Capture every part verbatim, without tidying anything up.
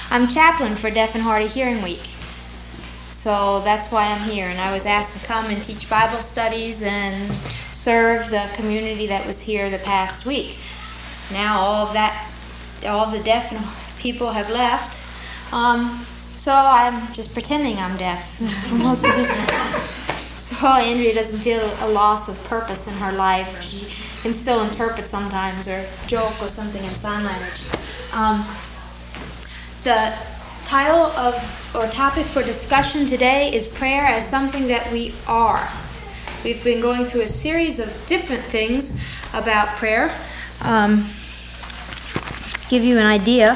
I'm chaplain for Deaf and Hard of Hearing Week. So that's why I'm here. And I was asked to come and teach Bible studies and serve the community that was here the past week. Now all of that, all the deaf people have left. Um, so I'm just pretending I'm deaf for most of it. So Andrea doesn't feel a loss of purpose in her life. She can still interpret sometimes or joke or something in sign language. Um, the title of or topic for discussion today is prayer as something that we are. We've been going through a series of different things about prayer. Um, give you an idea,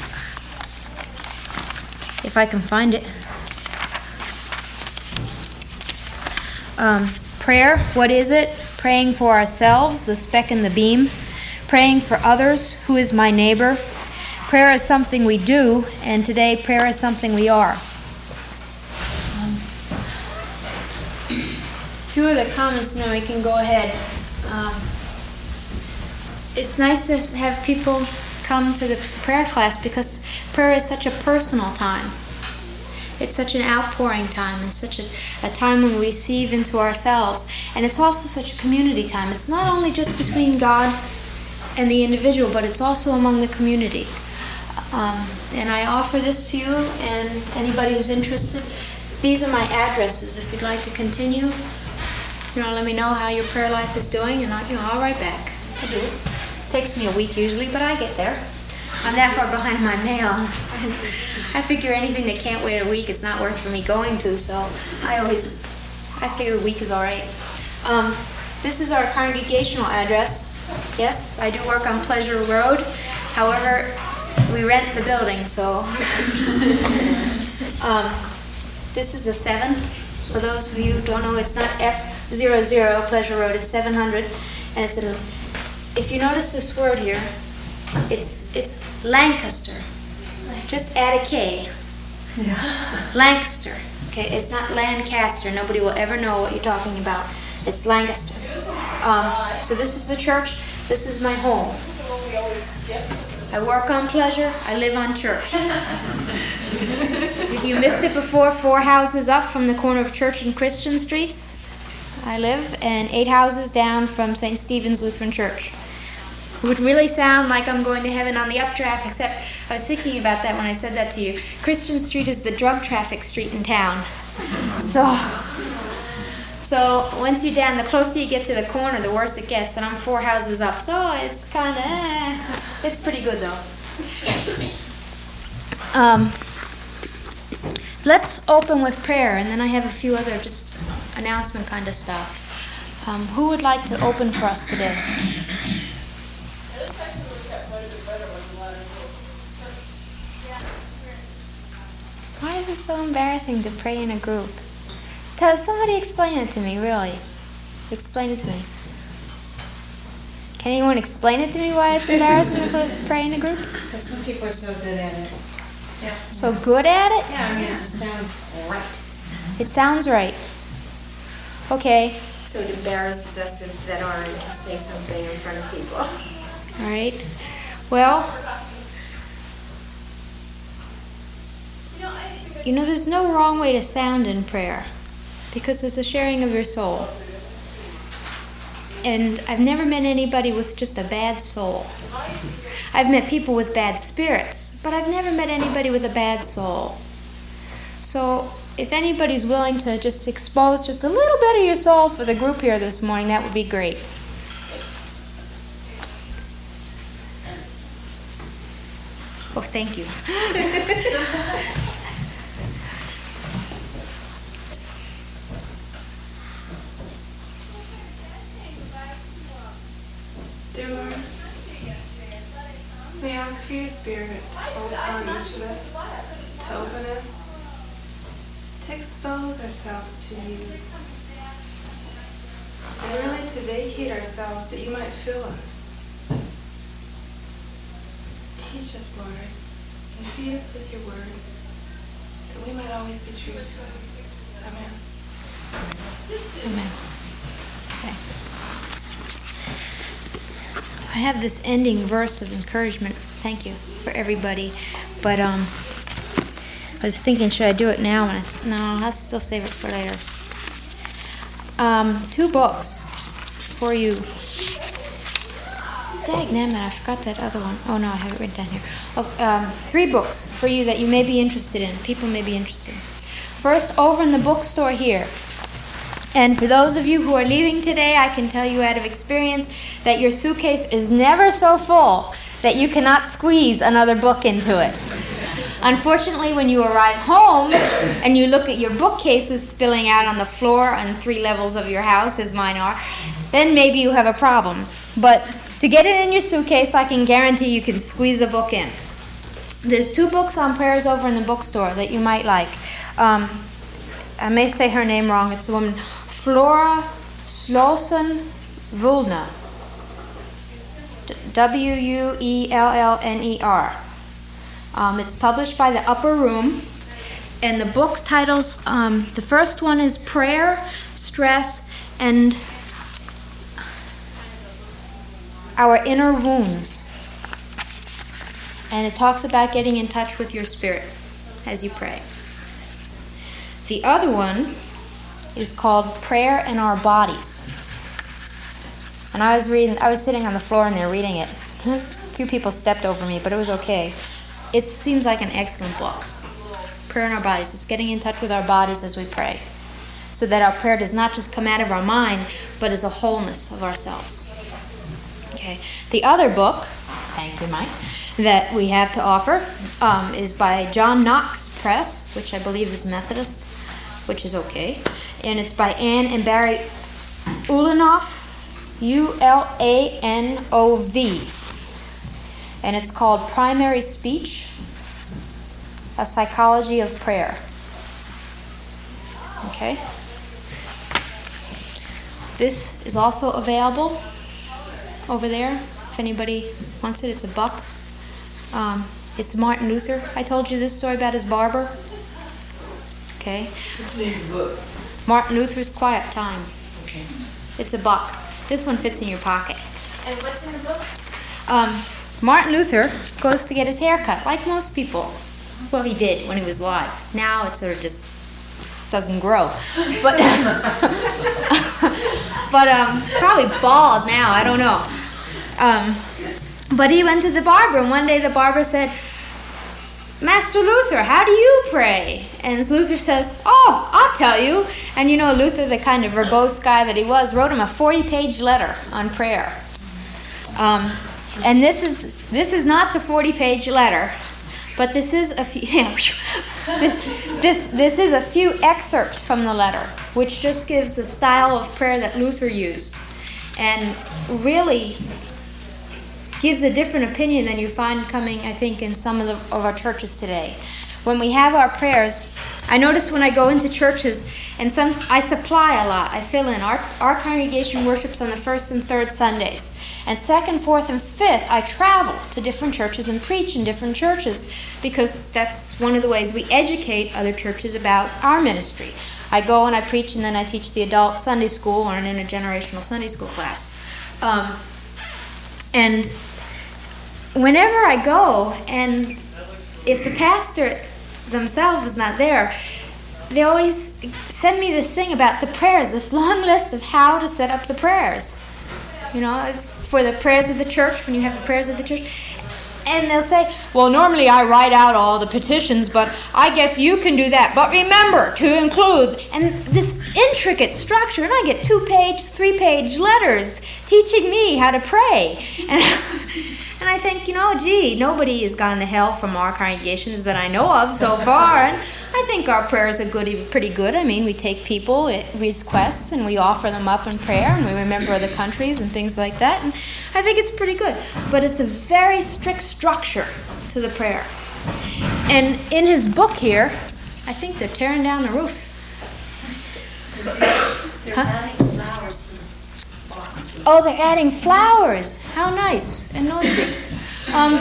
if I can find it. Um, prayer, what is it? Praying for ourselves, the speck in the beam. Praying for others, who is my neighbor. Prayer is something we do, and today prayer is something we are. Um, a few of the comments, now we can go ahead. Um, it's nice to have people come to the prayer class because prayer is such a personal time. It's such an outpouring time and such a, a time when we receive into ourselves. And it's also such a community time. It's not only just between God and the individual, but it's also among the community. Um, and I offer this to you and anybody who's interested. These are my addresses. If you'd like to continue, you know, let me know how your prayer life is doing, and I, you know, I'll write back. I do. It takes me a week usually, but I get there. I'm that far behind my mail. I figure anything that can't wait a week, it's not worth for me going to, so I always, I figure a week is all right. Um, this is our congregational address. Yes, I do work on Pleasure Road. However, we rent the building, so. um, this is a seven. For those of you who don't know, it's not F zero zero Pleasure Road, it's seven hundred. And it's a, if you notice this word here, It's it's Lancaster. Just add a K. Yeah. Lancaster. Okay, it's not Lancaster. Nobody will ever know what you're talking about. It's Lancaster. Um, so this is the church. This is my home. I work on Pleasure. I live on Church. If you missed it before, four houses up from the corner of Church and Christian Streets, I live, and eight houses down from Saint Stephen's Lutheran Church. It would really sound like I'm going to heaven on the updraft, except I was thinking about that when I said that to you. Christian Street is the drug traffic street in town. So, so once you're down, the closer you get to the corner, the worse it gets. And I'm four houses up, so it's kind of, eh. It's pretty good though. Um, let's open with prayer, and then I have a few other just announcement kind of stuff. Um, who would like to open for us today? Why is it so embarrassing to pray in a group? Tell somebody explain it to me, really. Explain it to me. Can anyone explain it to me why it's embarrassing to pray in a group? Because some people are so good at it. Yeah. So good at it? Yeah, I mean, it just sounds right. It sounds right. Okay. So it embarrasses us that aren't to say something in front of people. All right. Well, you know, there's no wrong way to sound in prayer because it's a sharing of your soul. And I've never met anybody with just a bad soul. I've met people with bad spirits, but I've never met anybody with a bad soul. So if anybody's willing to just expose just a little bit of your soul for the group here this morning, that would be great. Oh, thank you. Dear Lord, we ask for your Spirit to hold on each of us, to open us, to expose ourselves to you, and really to vacate ourselves that you might fill us. Teach us, Lord, and feed us with your word, that we might always be true to it. Amen. Amen. Okay. I have this ending verse of encouragement. Thank you for everybody. But um, I was thinking, should I do it now? And I, no, I'll still save it for later. Um, two books for you. Dagnammit, I forgot that other one. Oh no, I have it written down here. Oh, um, three books for you that you may be interested in. People may be interested. First, over in the bookstore here. And for those of you who are leaving today, I can tell you out of experience that your suitcase is never so full that you cannot squeeze another book into it. Unfortunately, when you arrive home and you look at your bookcases spilling out on the floor on three levels of your house, as mine are, then maybe you have a problem. But to get it in your suitcase, I can guarantee you can squeeze a book in. There's two books on prayers over in the bookstore that you might like. Um, I may say her name wrong. It's a woman, Flora Slauson Vulner. W U E L L N E R. Um, it's published by the Upper Room, and the book titles, um, the first one is Prayer, Stress, and Our Inner Wounds. And it talks about getting in touch with your spirit as you pray. The other one is called Prayer and Our Bodies. And I was reading, I was sitting on the floor and they're reading it. A few people stepped over me, but it was okay. It seems like an excellent book. Prayer in Our Bodies. It's getting in touch with our bodies as we pray, so that our prayer does not just come out of our mind, but is a wholeness of ourselves. Okay. The other book, thank you, Mike, that we have to offer um, is by John Knox Press, which I believe is Methodist, which is okay. And it's by Anne and Barry Ulanoff, U L A N O V. And it's called Primary Speech, A Psychology of Prayer. Okay? This is also available over there. If anybody wants it, it's a buck. Um, it's Martin Luther. I told you this story about his barber. Okay? What's the name of the book? Martin Luther's Quiet Time. Okay. It's a buck. This one fits in your pocket. And what's in the book? Um, Martin Luther goes to get his hair cut, like most people. Well, he did when he was alive. Now it sort of just doesn't grow. But, but um, probably bald now, I don't know. Um, but he went to the barber, and one day the barber said, Master Luther, how do you pray? And Luther says, oh, I'll tell you. And you know, Luther, the kind of verbose guy that he was, wrote him a forty-page letter on prayer. Um, and this is this is not the forty-page letter, but this is a few this, this this is a few excerpts from the letter, which just gives the style of prayer that Luther used, and really gives a different opinion than you find coming, I think, in some of, the, of our churches today. When we have our prayers, I notice when I go into churches, and some I supply a lot, I fill in. Our, our congregation worships on the first and third Sundays. And second, fourth, and fifth, I travel to different churches and preach in different churches, because that's one of the ways we educate other churches about our ministry. I go and I preach, and then I teach the adult Sunday school or an intergenerational Sunday school class. Um, and whenever I go, and if the pastor themselves is not there, they always send me this thing about the prayers, this long list of how to set up the prayers. You know, for the prayers of the church, when you have the prayers of the church. And they'll say, well, normally I write out all the petitions, but I guess you can do that. But remember to include, and this intricate structure, and I get two-page, three-page letters teaching me how to pray. And, and I think, you know, gee, nobody has gone to hell from our congregations that I know of so far. And I think our prayers are good, pretty good. I mean, we take people requests and we offer them up in prayer, and we remember other countries and things like that. And I think it's pretty good. But it's a very strict structure to the prayer. And in his book here, I think they're tearing down the roof. They're Huh? adding flowers to the box. Oh, they're adding flowers. How nice and noisy. Um,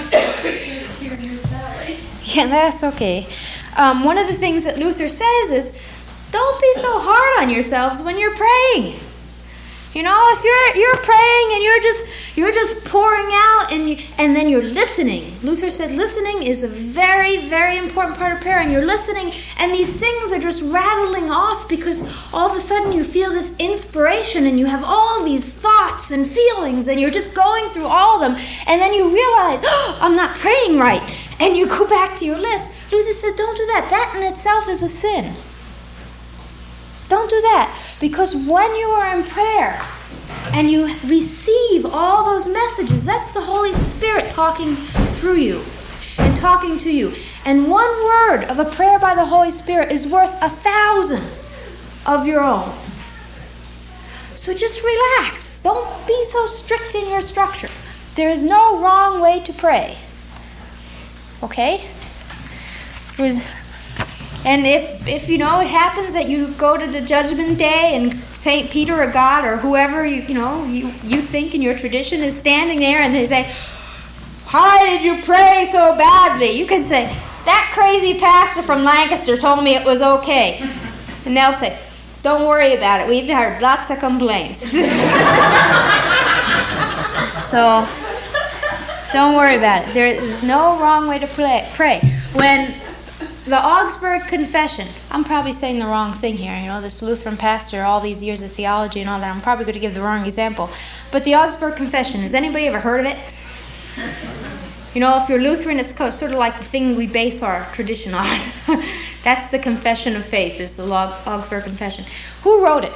yeah, that's okay. Um, one of the things that Luther says is, don't be so hard on yourselves when you're praying. You know, if you're you're praying and you're just you're just pouring out and you, and then you're listening. Luther said listening is a very, very important part of prayer, and you're listening and these things are just rattling off because all of a sudden you feel this inspiration and you have all these thoughts and feelings and you're just going through all of them, and then you realize, oh, I'm not praying right, and you go back to your list. Luther says don't do that. That in itself is a sin. Don't do that, because when you are in prayer and you receive all those messages, that's the Holy Spirit talking through you and talking to you. And one word of a prayer by the Holy Spirit is worth a thousand of your own. So just relax. Don't be so strict in your structure. There is no wrong way to pray. Okay? There's... And if, if, you know, it happens that you go to the judgment day and Saint Peter or God or whoever, you, you know, you, you think in your tradition is standing there and they say, why did you pray so badly? You can say, that crazy pastor from Lancaster told me it was okay. And they'll say, don't worry about it. We've heard lots of complaints. So, don't worry about it. There is no wrong way to play, pray. When the Augsburg Confession, I'm probably saying the wrong thing here, you know, this Lutheran pastor, all these years of theology and all that, I'm probably going to give the wrong example. But the Augsburg Confession, has anybody ever heard of it? You know, if you're Lutheran, it's sort of like the thing we base our tradition on. That's the confession of faith, is the Augsburg Confession. Who wrote it?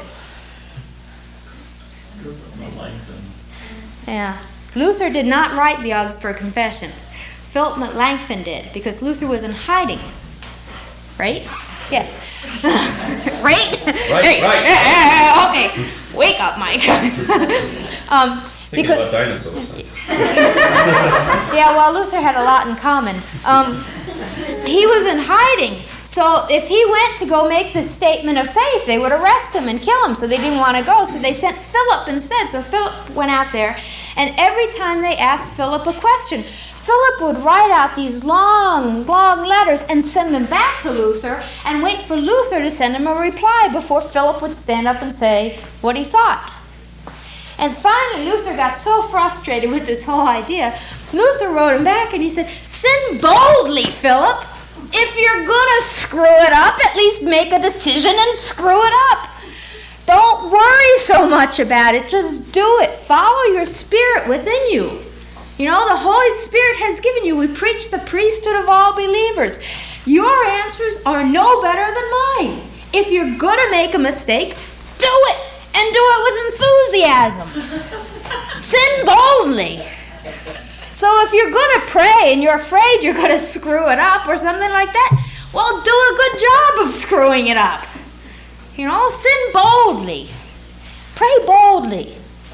Yeah. Luther did not write the Augsburg Confession. Philip Melanchthon did, because Luther was in hiding. Right? Yeah. Right? Right, right. Okay. Wake up, Mike. um, Thinking because, about dinosaurs. Yeah, well, Luther had a lot in common. Um, he was in hiding. So if he went to go make the statement of faith, they would arrest him and kill him. So they didn't want to go. So they sent Philip instead. So Philip went out there. And every time they asked Philip a question, Philip would write out these long, long letters and send them back to Luther and wait for Luther to send him a reply before Philip would stand up and say what he thought. And finally, Luther got so frustrated with this whole idea, Luther wrote him back and he said, sin boldly, Philip. If you're going to screw it up, at least make a decision and screw it up. Don't worry so much about it. Just do it. Follow your spirit within you. You know, the Holy Spirit has given you. We preach the priesthood of all believers. Your answers are no better than mine. If you're going to make a mistake, do it. And do it with enthusiasm. Sin boldly. So if you're going to pray and you're afraid you're going to screw it up or something like that, well, do a good job of screwing it up. You know, sin boldly. Pray boldly.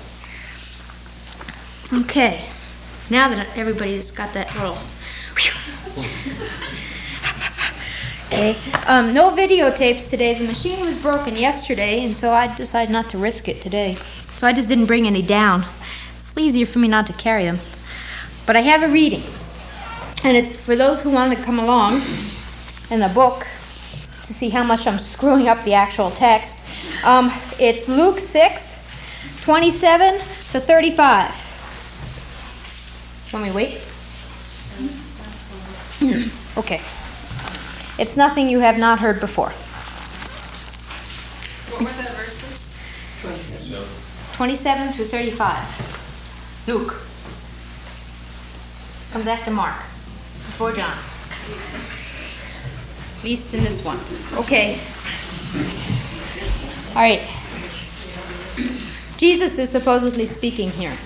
Okay. Now that everybody's got that little... Okay. Um, no videotapes today. The machine was broken yesterday, and so I decided not to risk it today. So I just didn't bring any down. It's easier for me not to carry them. But I have a reading, and it's for those who want to come along in the book to see how much I'm screwing up the actual text. Um, it's Luke six, twenty-seven to thirty-five. Want me to wait? Okay. It's nothing you have not heard before. What were the verses? twenty-seven through thirty-five. Luke. Comes after Mark. Before John. At least in this one. Okay. All right. Jesus is supposedly speaking here.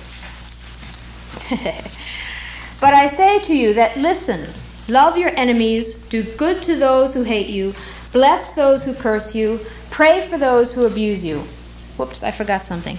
But I say to you that listen, love your enemies, do good to those who hate you, bless those who curse you, pray for those who abuse you. Whoops, I forgot something.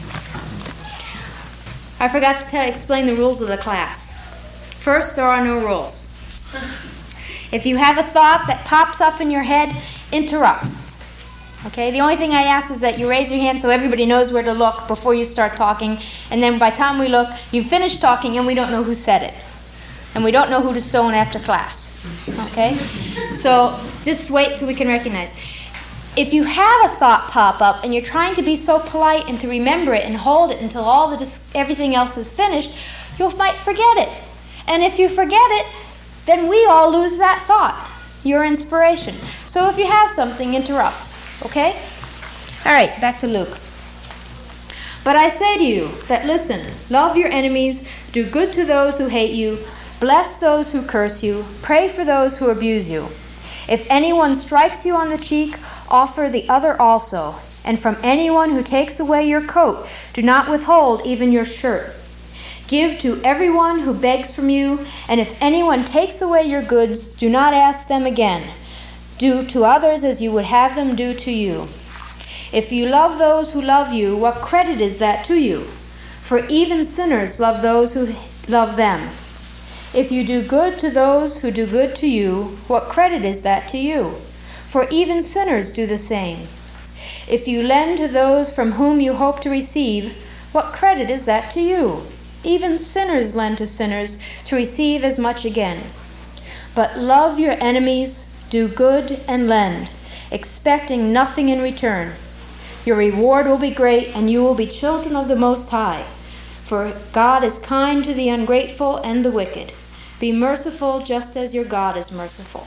I forgot to tell, explain the rules of the class. First, there are no rules. If you have a thought that pops up in your head, interrupt. Okay, the only thing I ask is that you raise your hand so everybody knows where to look before you start talking, and then by the time we look, you've finished talking and we don't know who said it. And we don't know who to stone after class. Okay? So just wait till we can recognize. if you have a thought pop up and you're trying to be so polite and to remember it and hold it until all the dis- everything else is finished, you might forget it. And if you forget it, then we all lose that thought, your inspiration. So if you have something, interrupt. Okay? All right, back to Luke. But I say to you that listen, love your enemies, do good to those who hate you, bless those who curse you, pray for those who abuse you. If anyone strikes you on the cheek, offer the other also. And from anyone who takes away your coat, do not withhold even your shirt. Give to everyone who begs from you, and if anyone takes away your goods, do not ask them again. Do to others as you would have them do to you. If you love those who love you, what credit is that to you? For even sinners love those who love them. If you do good to those who do good to you, what credit is that to you? For even sinners do the same. If you lend to those from whom you hope to receive, what credit is that to you? Even sinners lend to sinners to receive as much again. But love your enemies, do good and lend, expecting nothing in return. Your reward will be great, and you will be children of the Most High. For God is kind to the ungrateful and the wicked. Be merciful just as your God is merciful.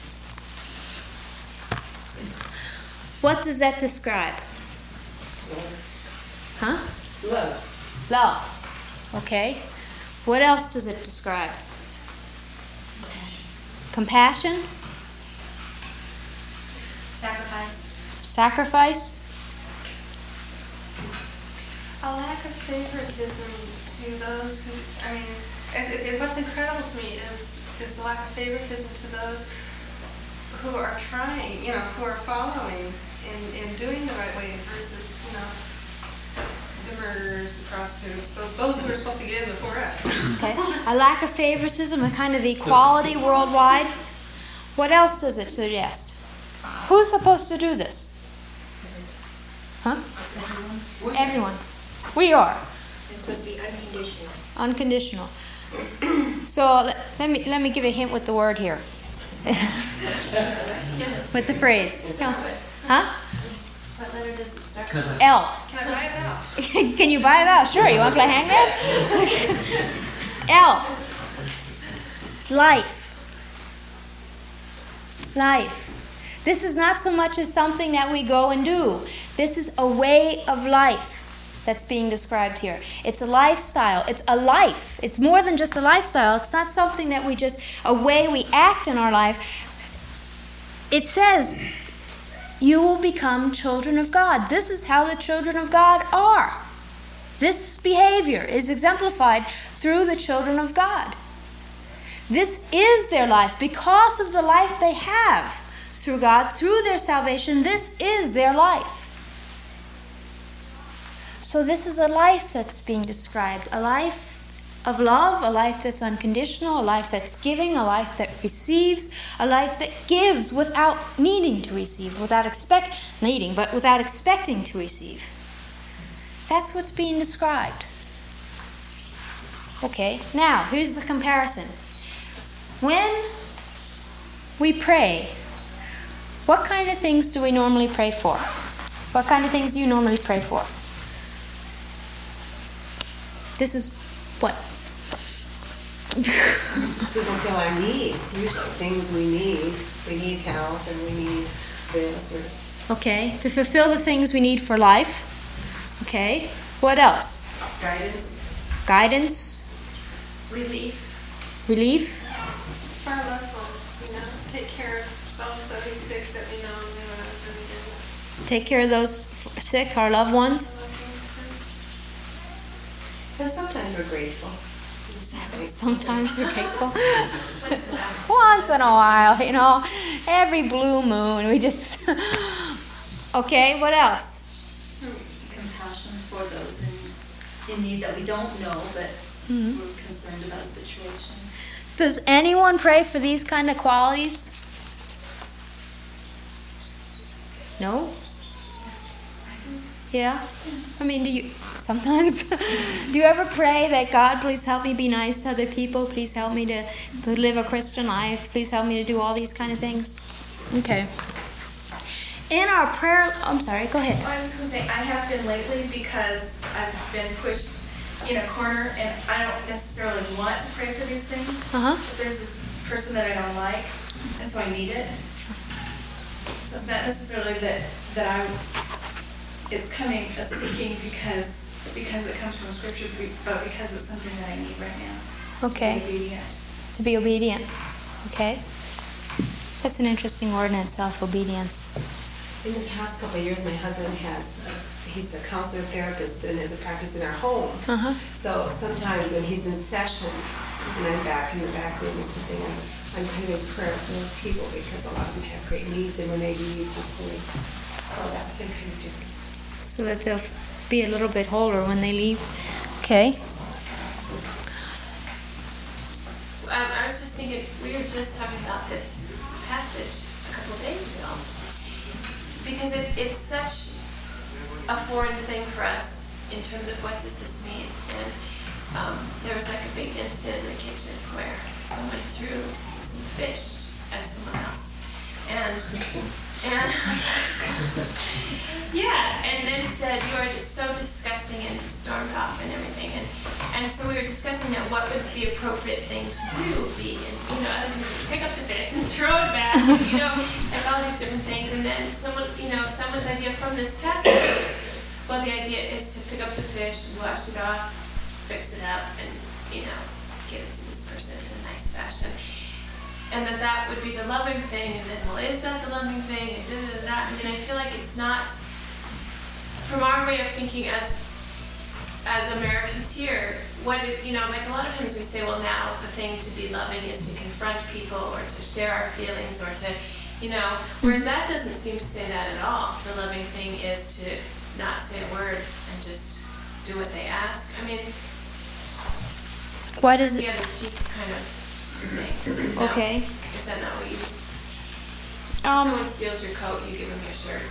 What does that describe? Huh? Love. Love. Okay. What else does it describe? Compassion. Compassion? Sacrifice. Sacrifice? A lack of favoritism to those who, I mean, it, it, what's incredible to me is, is the lack of favoritism to those who are trying, you know, who are following in, in doing the right way versus, you know, the murderers, the prostitutes, those, those who are supposed to get in before us. Okay. A lack of favoritism, a kind of equality worldwide. What else does it suggest? Who's supposed to do this? Huh? Everyone. We are. It's supposed to be unconditional. Unconditional. So let, let me let me give a hint with the word here. With the phrase. No. Huh? What letter does it start with? L. Can I buy it out? Can you buy it out? Sure. You want to play hangman? L. Life. Life. This is not so much as something that we go and do. This is a way of life that's being described here. It's a lifestyle. It's a life. It's more than just a lifestyle. It's not something that we just, a way we act in our life. It says, you will become children of God. This is how the children of God are. This behavior is exemplified through the children of God. This is their life because of the life they have through God, through their salvation. This is their life. So this is a life that's being described, a life of love, a life that's unconditional, a life that's giving, a life that receives, a life that gives without needing to receive, without expect needing, but without expecting to receive. That's what's being described. Okay, now here's the comparison. When we pray, what kind of things do we normally pray for? What kind of things do you normally pray for? This is what? To fulfill our needs, usually things we need. We need health and we need this or... Okay, to fulfill the things we need for life. Okay, what else? Guidance. Guidance, Relief. relief, For our loved ones, you know, take care of so-and-so who's sick that we know and know everything. take care of those f- sick, our loved ones. And sometimes we're grateful. Sometimes we're grateful. Once in a while, you know, every blue moon, we just... Okay, what else? Compassion for those in, in need that we don't know, but Mhm. we're concerned about a situation. Does anyone pray for these kind of qualities? No? Yeah? I mean, do you sometimes do you ever pray that God, please help me be nice to other people, please help me to, to live a Christian life, please help me to do all these kind of things? Okay. in our prayer, I'm sorry, go ahead. Well, I was just gonna say, I have been lately because I've been pushed in a corner and I don't necessarily want to pray for these things. Uh-huh. But there's this person that I don't like, and so I need it. So it's not necessarily that, that I, it's coming, a seeking because, because it comes from scripture, but because it's something that I need right now. Okay. To be obedient. To be obedient. Okay. That's an interesting word in itself, obedience. In the past couple of years, my husband has, uh, he's a counselor therapist and has a practice in our home. Uh-huh. So sometimes when he's in session, and I'm back in the back room or something, I'm, I'm kind of in prayer for those people because a lot of them have great needs, and when they leave, hopefully. So that's been kind of different. So that they'll be a little bit wholer when they leave. Okay. Um, I was just thinking, we were just talking about this passage a couple of days ago. Because it, it's such a foreign thing for us in terms of what does this mean. And um, there was like a big incident in the kitchen where someone threw some fish at someone else. And, and yeah, and then said, you are just so disgusting, and stormed off and everything. And, and so we were discussing that what would the appropriate thing to do be. And, you know, other people would pick up the fish and throw it back, and, you know, like all these different things. And then someone, you know, someone's idea from this passage is, well, the idea is to pick up the fish, wash it off, fix it up, and, you know, give it to this person in a nice fashion. And that that would be the loving thing, and then, well, is that the loving thing, and da da da da. I mean, I feel like it's not, from our way of thinking as as Americans here, what it, you know, like a lot of times we say, well, now the thing to be loving is to confront people or to share our feelings or to, you know, whereas that doesn't seem to say that at all. The loving thing is to not say a word and just do what they ask. I mean, Why does the it? other cheek kind of thing. No? Okay. Is that not what you do? Um, Someone steals your coat, you give them your shirt.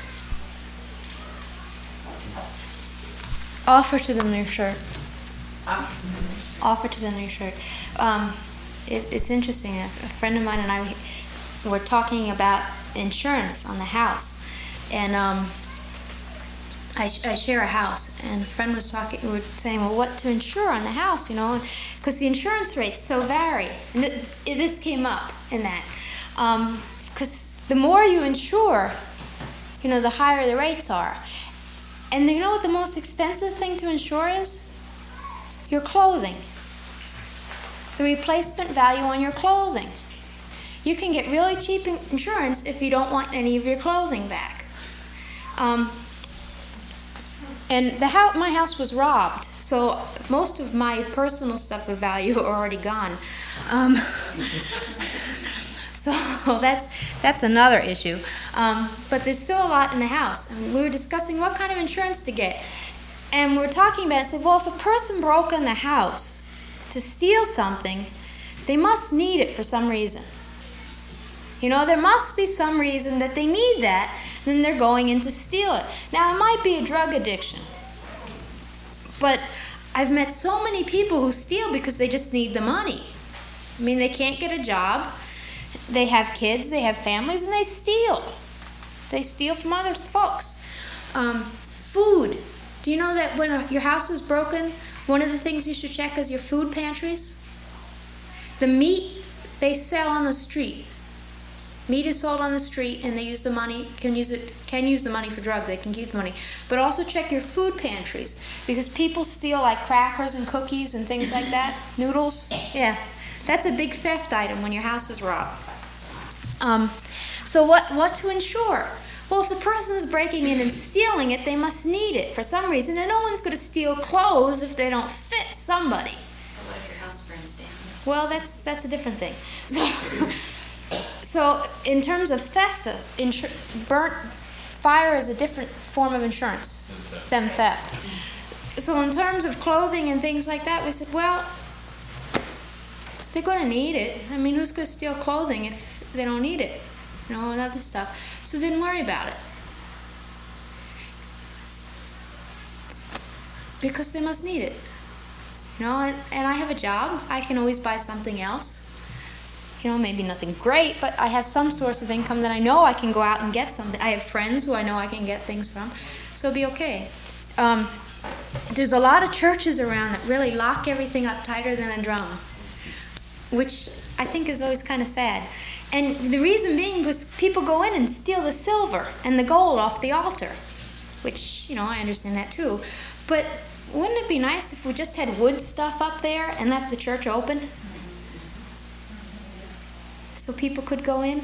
offer to them their shirt. Oh. Offer to them their shirt. Um, it, it's interesting. A, a friend of mine and I were talking about insurance on the house, and um, I, sh- I share a house, and a friend was talking. We were saying, well, what to insure on the house, you know, because the insurance rates so vary. And it, it, this came up in that, because the more you insure, you know, the higher the rates are. And you know what the most expensive thing to insure is? Your clothing. The replacement value on your clothing. You can get really cheap in- insurance if you don't want any of your clothing back. Um, and the house, my house was robbed, so most of my personal stuff of value are already gone. Um, so that's that's another issue. Um, but there's still a lot in the house. And we were discussing what kind of insurance to get. And we were talking about it. I said, well, if a person broke in the house to steal something, they must need it for some reason. You know, there must be some reason that they need that, and then they're going in to steal it. Now, it might be a drug addiction. But I've met so many people who steal because they just need the money. I mean, they can't get a job. They have kids, they have families, and they steal. They steal from other folks. Um, food. Do you know that when your house is broken, one of the things you should check is your food pantries? The meat they sell on the street. Meat is sold on the street, and they use the money, can use it, can use the money for drugs. They can keep the money. But also check your food pantries, because people steal like crackers and cookies and things like that. Noodles. Yeah. That's a big theft item when your house is robbed. Um, so what, what to insure? Well, if the person is breaking in and stealing it, they must need it for some reason. And no one's going to steal clothes if they don't fit somebody. What if your house burns down? Well, that's that's a different thing. So, so in terms of theft, uh, insur- burnt fire is a different form of insurance than theft. So in terms of clothing and things like that, we said, well, they're going to need it. I mean, who's going to steal clothing if they don't need it? You know, and other stuff. So didn't worry about it. Because they must need it. You know, and, and I have a job. I can always buy something else. You know, maybe nothing great, but I have some source of income that I know I can go out and get something. I have friends who I know I can get things from, so it'll be okay. Um, there's a lot of churches around that really lock everything up tighter than a drum, which I think is always kind of sad. And the reason being was people go in and steal the silver and the gold off the altar, which, you know, I understand that too. But wouldn't it be nice if we just had wood stuff up there and left the church open so people could go in?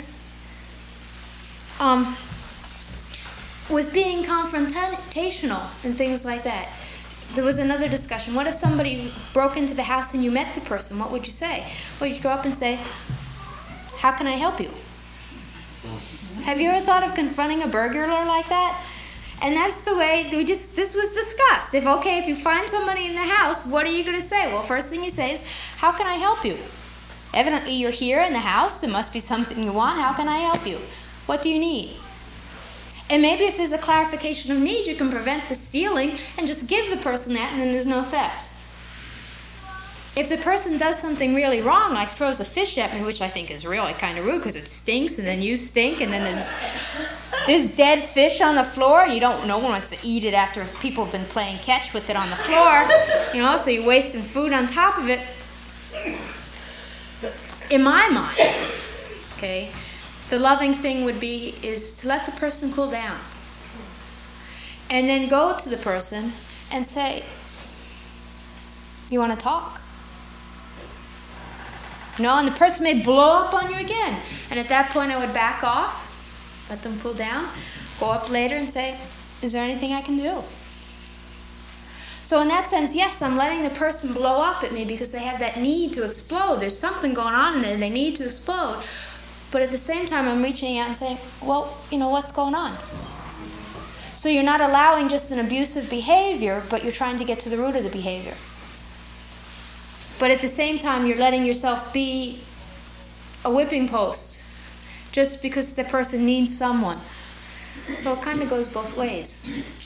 Um, with being confrontational and things like that, there was another discussion. What if somebody broke into the house and you met the person? What would you say? Well, you'd go up and say, "How can I help you?" Have you ever thought of confronting a burglar like that? And that's the way we just, this was discussed. If, okay, if you find somebody in the house, what are you going to say? Well, first thing you say is, "How can I help you?" Evidently, you're here in the house. There must be something you want. How can I help you? What do you need? And maybe if there's a clarification of need, you can prevent the stealing and just give the person that, and then there's no theft. If the person does something really wrong, like throws a fish at me, which I think is really kind of rude because it stinks, and then you stink, and then there's there's dead fish on the floor, and you don't, no one wants to eat it after people have been playing catch with it on the floor, you know, so you're wasting food on top of it. In my mind, okay, the loving thing would be is to let the person cool down. And then go to the person and say, "You want to talk?" No, and the person may blow up on you again. And at that point, I would back off, let them cool down, go up later and say, "Is there anything I can do?" So in that sense, yes, I'm letting the person blow up at me because they have that need to explode. There's something going on in there. They need to explode. But at the same time, I'm reaching out and saying, "Well, you know, what's going on?" So you're not allowing just an abusive behavior, but you're trying to get to the root of the behavior. But at the same time, you're letting yourself be a whipping post just because the person needs someone. So it kind of goes both ways.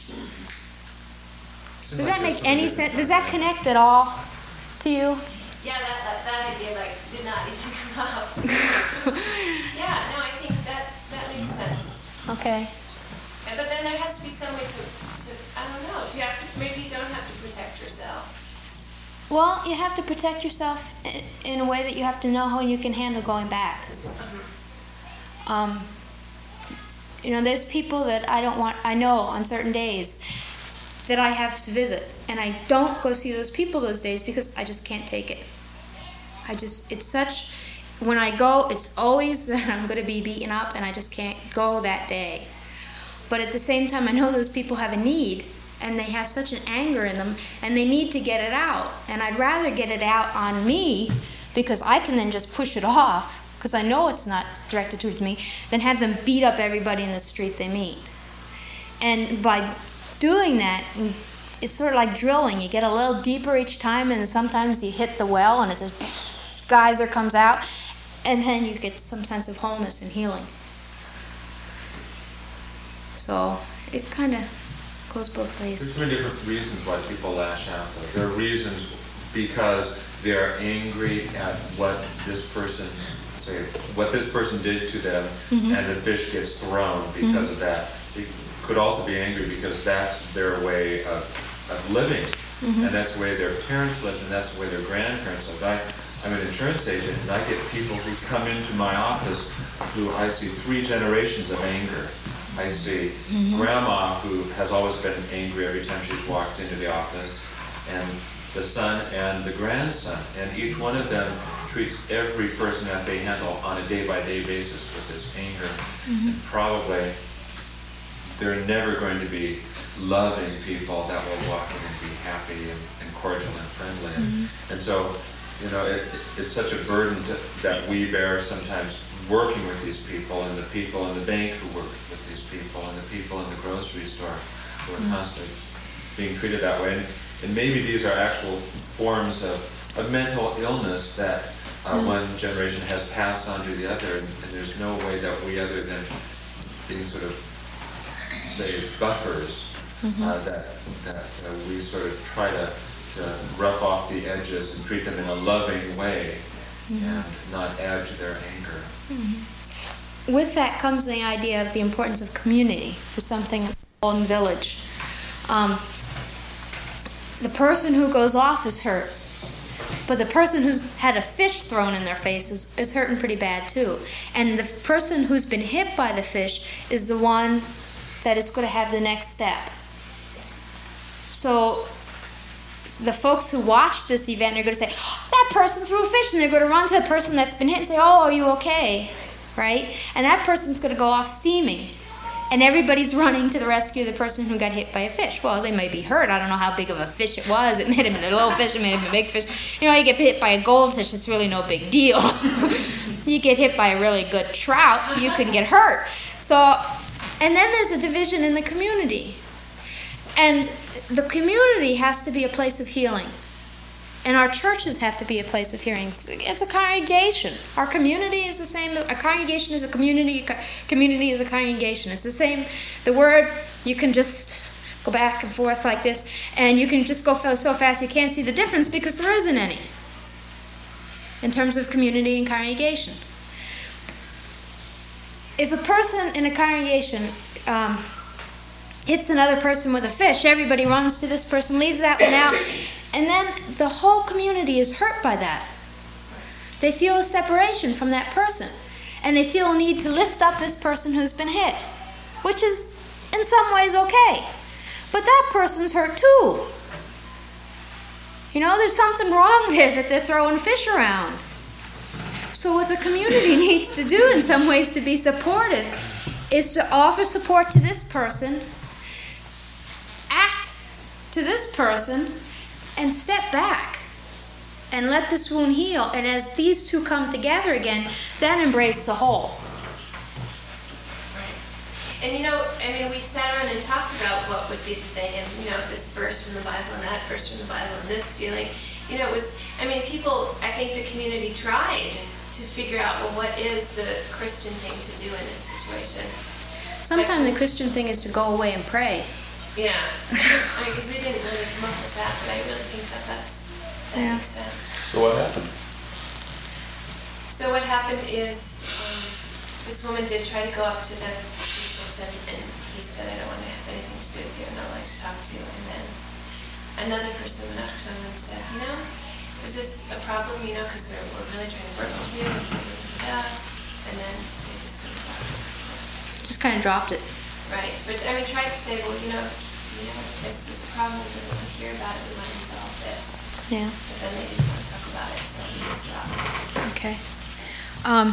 Does that make any sense? Does that connect at all to you? Yeah, that, that, that idea like did not even come up. Yeah, no, I think that, that makes sense. Okay. Uh, But then there has to be some way to, to I don't know, do you have to, maybe you don't have to protect yourself. Well, you have to protect yourself i- in a way that you have to know how you can handle going back. Um, you know, there's people that I don't want, I know on certain days that I have to visit. And I don't go see those people those days because I just can't take it. I just, it's such, when I go, it's always that I'm going to be beaten up and I just can't go that day. But at the same time, I know those people have a need and they have such an anger in them and they need to get it out. And I'd rather get it out on me because I can then just push it off because I know it's not directed towards me, than have them beat up everybody in the street they meet. And by doing that, it's sort of like drilling. You get a little deeper each time, and sometimes you hit the well, and it says, geyser comes out, and then you get some sense of wholeness and healing. So it kind of goes both There's ways. three different reasons why people lash out. Though. There are reasons because they're angry at what this person, say, what this person did to them, Mhm. and the fish gets thrown because Mhm. of that. They could also be angry because that's their way of, of living, Mhm. and that's the way their parents lived, and that's the way their grandparents lived. I, I'm an insurance agent, and I get people who come into my office who I see three generations of anger. I see grandma who has always been angry every time she's walked into the office, and the son and the grandson, and each one of them treats every person that they handle on a day-by-day basis with this anger. And probably they're never going to be loving people that will walk in and be happy and, and cordial and friendly. And, and so, you know, it, it, it's such a burden to, that we bear sometimes working with these people, and the people in the bank who work with these people, and the people in the grocery store who are constantly being treated that way. And, and maybe these are actual forms of, of mental illness that uh, one generation has passed on to the other, and, and there's no way that we, other than being sort of, say, buffers, uh, that, that uh, we sort of try to, to rough off the edges and treat them in a loving way, and not add to their anger. With that comes the idea of the importance of community for something in Golden Village. Um, the person who goes off is hurt, but the person who's had a fish thrown in their face is, is hurting pretty bad too. And the person who's been hit by the fish is the one that is going to have the next step. So the folks who watch this event are going to say, oh, that person threw a fish, and they're going to run to the person that's been hit and say, oh, are you okay? Right? And that person's going to go off steaming. And everybody's running to the rescue of the person who got hit by a fish. Well, they may be hurt. I don't know how big of a fish it was. It may have been a little fish. It may have been a big fish. You know, you get hit by a goldfish, it's really no big deal. You get hit by a really good trout, you can get hurt. So, and then there's a division in the community. And the community has to be a place of healing. And our churches have to be a place of healing. It's a congregation. Our community is the same. A congregation is a community. A community is a congregation. It's the same. The word, you can just go back and forth like this, and you can just go so fast you can't see the difference because there isn't any in terms of community and congregation. If a person in a congregation um, hits another person with a fish, everybody runs to this person, leaves that one out, and then the whole community is hurt by that. They feel a separation from that person, and they feel a need to lift up this person who's been hit, which is in some ways okay. But that person's hurt too. You know, there's something wrong there that they're throwing fish around. So what the community needs to do in some ways to be supportive is to offer support to this person, act to this person, and step back and let this wound heal. And as these two come together again, then embrace the whole. And you know, I mean, we sat around and talked about what would be the thing, and you know, this verse from the Bible and that verse from the Bible and this feeling. You know, it was, I mean, people, I think the community tried to figure out, well, what is the Christian thing to do in this situation? Sometimes the Christian thing is to go away and pray. Yeah. I mean, because we didn't really come up with that, but I really think that that's, that Yeah. makes sense. So what happened? So what happened is, um, this woman did try to go up to the person, and he said, I don't want to have anything to do with you, I don't like to talk to you. And then another person went up to him and said, you know, is this a problem, you know, because we're, we're really trying to work with you, and, and then they just kind of dropped it. Just kind of dropped it. Right, but I mean, tried to say, well, you know, you know, if this was a problem, we didn't want to hear about it, we want to resolve this. Yeah. But then they didn't want to talk about it, so we just dropped it. Okay. Um,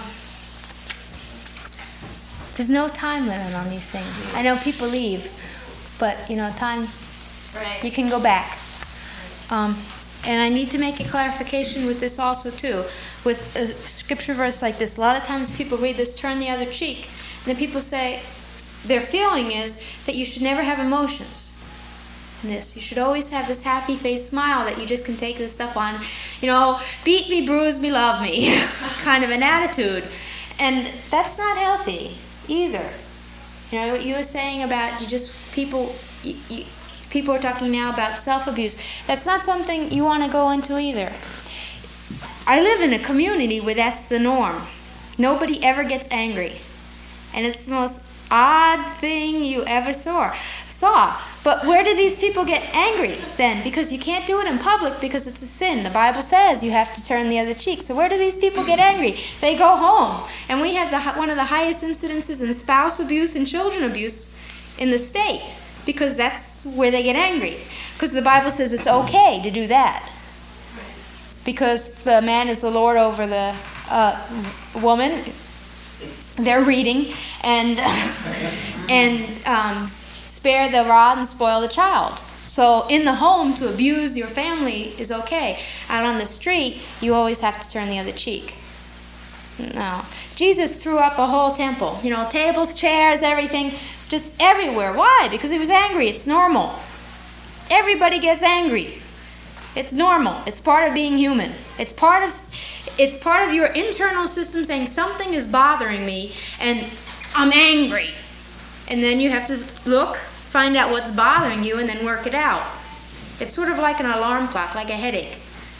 there's no time limit on these things. I know people leave, but, you know, time, Right. you can go back. Um, and I need to make a clarification with this also, too. With a scripture verse like this, a lot of times people read this, turn the other cheek, and then people say, their feeling is that you should never have emotions in this. You should always have this happy face smile that you just can take this stuff on, you know, beat me, bruise me, love me, kind of an attitude. And that's not healthy either. You know, what you were saying about you just, people, you, you, people are talking now about self-abuse. That's not something you want to go into either. I live in a community where that's the norm. Nobody ever gets angry. And it's the most odd thing you ever saw. saw. But where do these people get angry then? Because you can't do it in public because it's a sin. The Bible says you have to turn the other cheek. So where do these people get angry? They go home. And we have the, one of the highest incidences in spouse abuse and children abuse in the state because that's where they get angry. Because the Bible says it's okay to do that. Because the man is the Lord over the uh, woman. They're reading, and and um, spare the rod and spoil the child. So in the home, to abuse your family is okay. Out on the street, you always have to turn the other cheek. No. Jesus threw up a whole temple. You know, tables, chairs, everything, just everywhere. Why? Because he was angry. It's normal. Everybody gets angry. It's normal. It's part of being human. It's part of it's part of your internal system saying something is bothering me and I'm angry. And then you have to look, find out what's bothering you, and then work it out. It's sort of like an alarm clock, like a headache.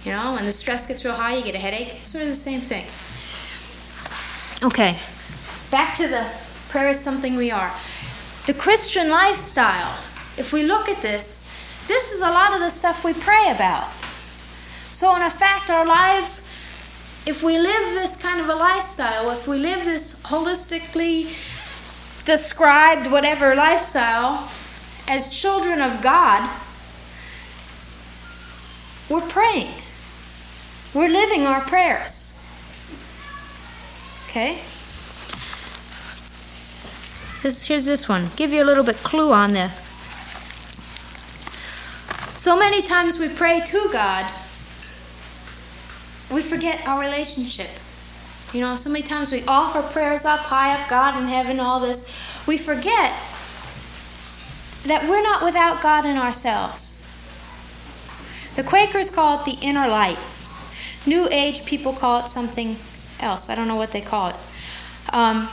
You know, when the stress gets real high, you get a headache. It's sort of the same thing. Okay, back to the prayer is something we are. The Christian lifestyle, if we look at this, this is a lot of the stuff we pray about. So in effect, our lives, if we live this kind of a lifestyle, if we live this holistically described whatever lifestyle as children of God, we're praying. We're living our prayers. Okay? This, here's this one. Give you a little bit clue on the. So many times we pray to God, we forget our relationship. You know, so many times we offer prayers up, high up, God in heaven, all this. We forget that we're not without God in ourselves. The Quakers call it the inner light. New Age people call it something else. I don't know what they call it. Um,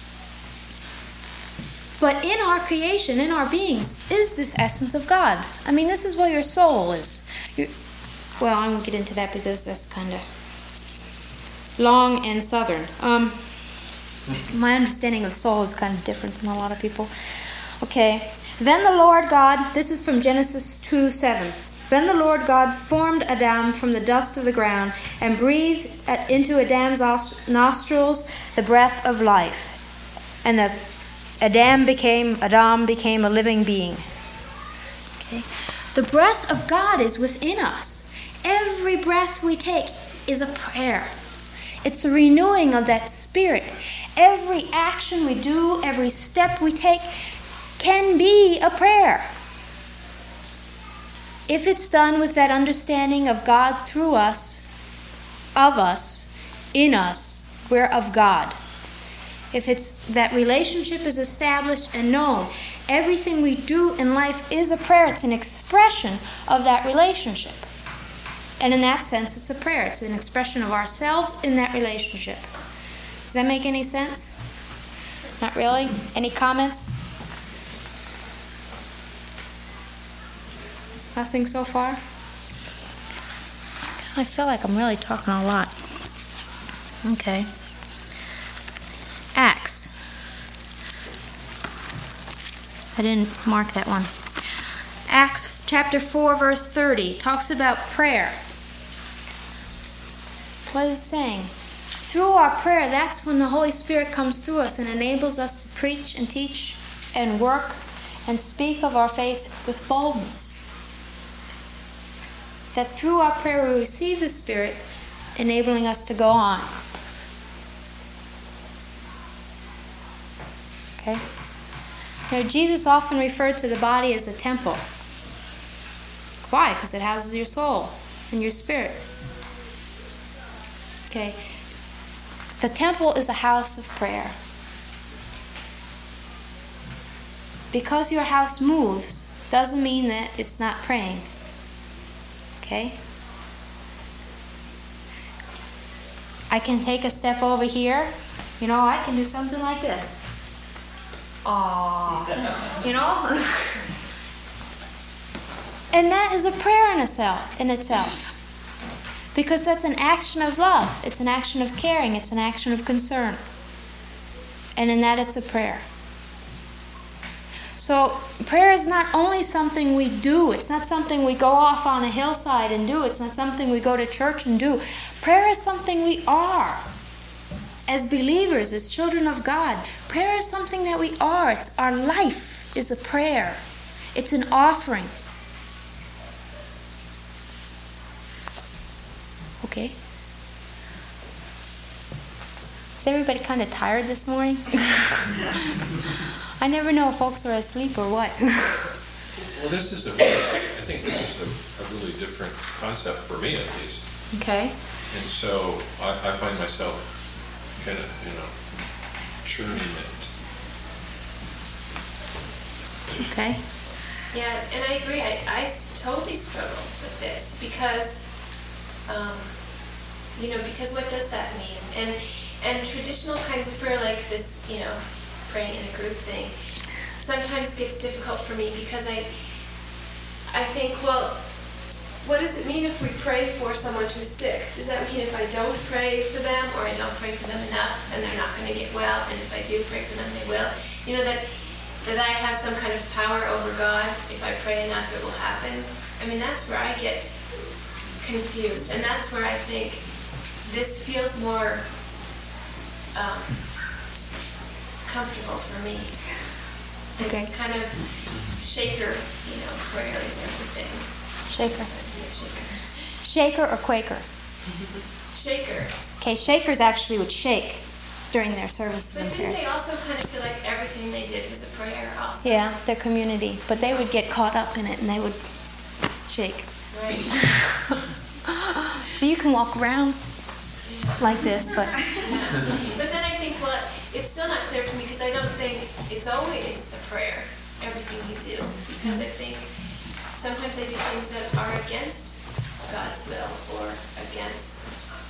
but in our creation, in our beings, is this essence of God. I mean, this is where your soul is. You're, well, I won't get into that because that's kind of long and southern. Um, my understanding of soul is kind of different from a lot of people. Okay. Then the Lord God, this is from Genesis two seven. Then the Lord God formed Adam from the dust of the ground and breathed into Adam's nostrils the breath of life. And the Adam became Adam became a living being. Okay. The breath of God is within us. Every breath we take is a prayer. It's a renewing of that spirit. Every action we do, every step we take can be a prayer. If it's done with that understanding of God through us, of us, in us, we're of God. If it's that relationship is established and known, everything we do in life is a prayer. It's an expression of that relationship. And in that sense, it's a prayer. It's an expression of ourselves in that relationship. Does that make any sense? Not really? Any comments? Nothing so far? I feel like I'm really talking a lot. Okay. Acts. I didn't mark that one. Acts chapter four, verse thirty talks about prayer. What is it saying? Through our prayer, that's when the Holy Spirit comes through us and enables us to preach and teach and work and speak of our faith with boldness. That through our prayer we receive the Spirit, enabling us to go on. Okay? Now, Jesus often referred to the body as a temple. Why? Because it houses your soul and your spirit. Okay? The temple is a house of prayer. Because your house moves doesn't mean that it's not praying. Okay? I can take a step over here. You know, I can do something like this. Aww. You know? And that is a prayer in itself, in itself. Because that's an action of love. It's an action of caring. It's an action of concern. And in that it's a prayer. So prayer is not only something we do. It's not something we go off on a hillside and do. It's not something we go to church and do. Prayer is something we are. As believers, as children of God, prayer is something that we are. It's our life is a prayer. It's an offering. Okay? Is everybody kind of tired this morning? I never know if folks are asleep or what. Well, this is a really, I think this is a, a really different concept for me, at least. Okay. And so I, I find myself kind of, you know, churning it. Okay. Yeah, and I agree. I, I s- totally struggle with this because, um, you know, because what does that mean? And and traditional kinds of prayer, like this, you know, praying in a group thing, sometimes gets difficult for me because I I think, well, what does it mean if we pray for someone who's sick? Does that mean if I don't pray for them, or I don't pray for them enough, and they're not going to get well, and if I do pray for them, they will? You know, that that I have some kind of power over God. If I pray enough, it will happen. I mean, that's where I get confused, and that's where I think this feels more um, comfortable for me. This Okay. kind of shaker, you know, prayers and everything. Shaker. Yeah, shaker. Shaker or Quaker? Shaker. Okay, Shakers actually would shake during their services But and didn't prayers. they also kind of feel like everything they did was a prayer also? Yeah, their community. But they would get caught up in it and they would shake. Right. So you can walk around like this, but But then I think, well, it's still not clear to me because I don't think it's always a prayer, everything you do. Because I think sometimes I do things that are against God's will or against